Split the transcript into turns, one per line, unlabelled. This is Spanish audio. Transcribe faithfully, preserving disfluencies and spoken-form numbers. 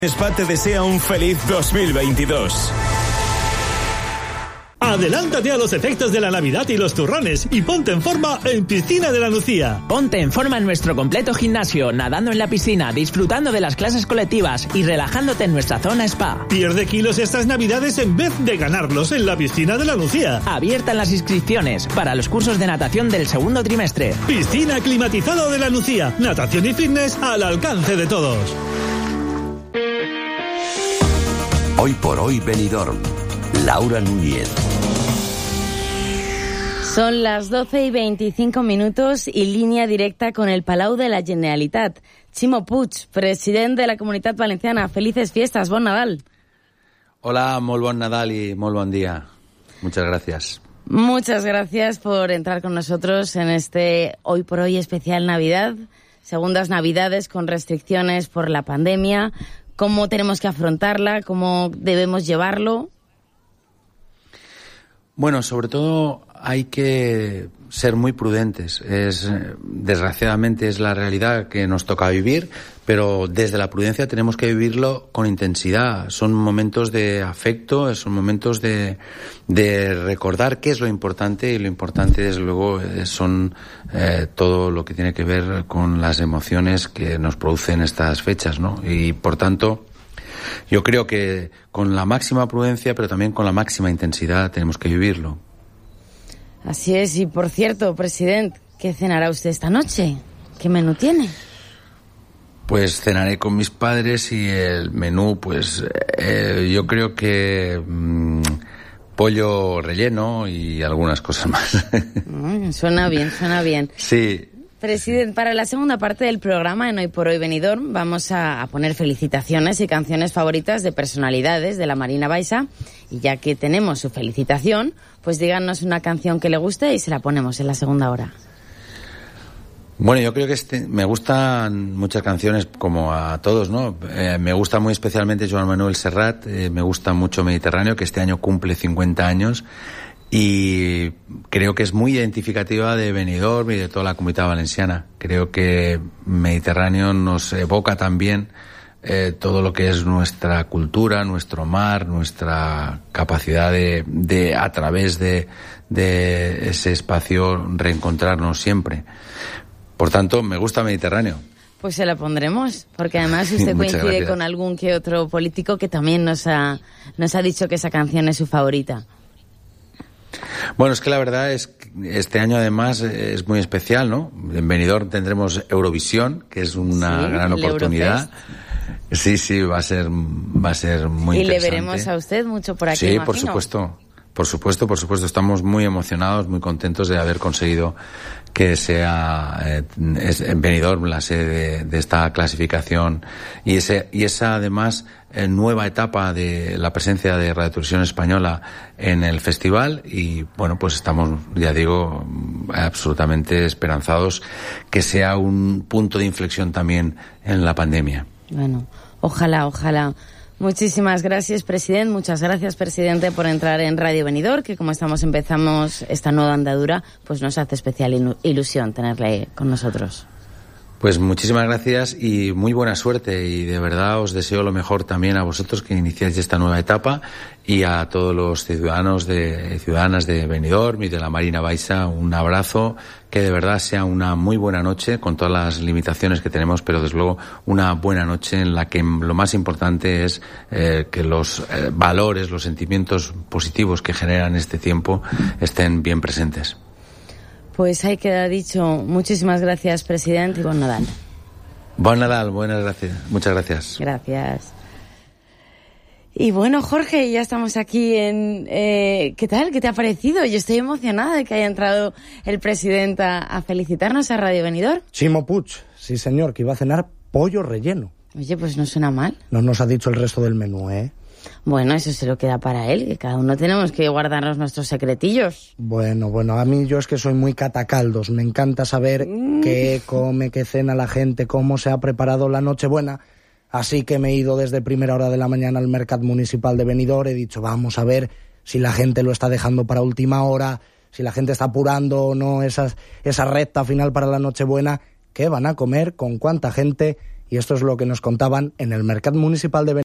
Spa te desea un feliz dos mil veintidós.
Adelántate a los efectos de la Navidad y los turrones y ponte en forma en Piscina de la Nucía.
Ponte en forma en nuestro completo gimnasio, nadando en la piscina, disfrutando de las clases colectivas y relajándote en nuestra zona spa.
Pierde kilos estas Navidades en vez de ganarlos en la Piscina de la Nucía.
Abiertas las inscripciones para los cursos de natación del segundo trimestre.
Piscina climatizado de la Nucía. Natación y fitness al alcance de todos.
Hoy por hoy Benidorm. Laura Núñez.
Son las doce y veinticinco minutos y línea directa con el Palau de la Generalitat. Ximo Puig, presidente de la Comunitat Valenciana. Felices fiestas, bon Nadal.
Hola, molt bon Nadal y molt bon día. Muchas gracias.
Muchas gracias por entrar con nosotros en este Hoy por Hoy especial Navidad. Segundas Navidades con restricciones por la pandemia. ¿Cómo tenemos que afrontarla? ¿Cómo debemos llevarlo?
Bueno, sobre todo hay que ser muy prudentes. Es, desgraciadamente es la realidad que nos toca vivir, pero desde la prudencia tenemos que vivirlo con intensidad. Son momentos de afecto, son momentos de, de recordar qué es lo importante, y lo importante desde luego son eh, todo lo que tiene que ver con las emociones que nos producen estas fechas, ¿no? Y por tanto, yo creo que con la máxima prudencia, pero también con la máxima intensidad tenemos que vivirlo.
Así es, y por cierto, presidente, ¿qué cenará usted esta noche? ¿Qué menú tiene?
Pues cenaré con mis padres y el menú, pues eh, yo creo que mmm, pollo relleno y algunas cosas más.
Mm, suena bien, suena bien.
Sí.
Presidente, para la segunda parte del programa en Hoy por Hoy Benidorm vamos a, a poner felicitaciones y canciones favoritas de personalidades de la Marina Baixa, y ya que tenemos su felicitación, pues díganos una canción que le guste y se la ponemos en la segunda hora.
Bueno, yo creo que este, me gustan muchas canciones, como a todos, ¿no? Eh, me gusta muy especialmente Joan Manuel Serrat, eh, me gusta mucho Mediterráneo, que este año cumple cincuenta años, y creo que es muy identificativa de Benidorm y de toda la Comunidad Valenciana. Creo que Mediterráneo nos evoca también eh, todo lo que es nuestra cultura, nuestro mar, nuestra capacidad de, de a través de, de ese espacio, reencontrarnos siempre. Por tanto, me gusta Mediterráneo.
Pues se la pondremos, porque además usted coincide
gracias.
con algún que otro político que también nos ha, nos ha dicho que esa canción es su favorita.
Bueno, es que la verdad es que este año además es muy especial, ¿no? En Benidorm tendremos Eurovisión, que es una sí, gran oportunidad. Eurofest. Sí, sí, va a ser va a ser muy
y
interesante.
Y le veremos a usted mucho por aquí,
Sí,
imagino.
por supuesto. Por supuesto, por supuesto. Estamos muy emocionados, muy contentos de haber conseguido que sea eh, en Benidorm la sede de, de esta clasificación, y ese y esa además eh, nueva etapa de la presencia de Radio Televisión Española en el festival. Y bueno, pues estamos, ya digo, absolutamente esperanzados que sea un punto de inflexión también en la pandemia.
Bueno, ojalá, ojalá. Muchísimas gracias, presidente. Muchas gracias, presidente, por entrar en Radio Benidorm, que como estamos empezamos esta nueva andadura, pues nos hace especial ilusión tenerle con nosotros.
Pues muchísimas gracias y muy buena suerte, y de verdad os deseo lo mejor también a vosotros que iniciáis esta nueva etapa, y a todos los ciudadanos de ciudadanas de Benidorm y de la Marina Baixa un abrazo, que de verdad sea una muy buena noche con todas las limitaciones que tenemos, pero desde luego una buena noche en la que lo más importante es eh, que los eh, valores, los sentimientos positivos que generan este tiempo estén bien presentes.
Pues ahí queda dicho. Muchísimas gracias, presidente, y bon Nadal.
Bon Nadal, buenas gracias. Muchas gracias.
Gracias. Y bueno, Jorge, ya estamos aquí en... Eh, ¿Qué tal? ¿Qué te ha parecido? Yo estoy emocionada de que haya entrado el presidente a, a felicitarnos a Radio Benidorm.
Ximo Puig, sí señor, que iba a cenar pollo relleno.
Oye, pues no suena mal.
No nos ha dicho el resto del menú, ¿eh?
Bueno, eso se lo queda para él, que cada uno tenemos que guardarnos nuestros secretillos.
Bueno, bueno, a mí yo es que soy muy catacaldos. Me encanta saber mm. qué come, qué cena la gente, cómo se ha preparado la Nochebuena. Así que me he ido desde primera hora de la mañana al Mercat Municipal de Benidorm. He dicho, vamos a ver si la gente lo está dejando para última hora, si la gente está apurando o no esa, esa recta final para la Nochebuena. ¿Qué van a comer? ¿Con cuánta gente? Y esto es lo que nos contaban en el Mercat Municipal de Benidorm.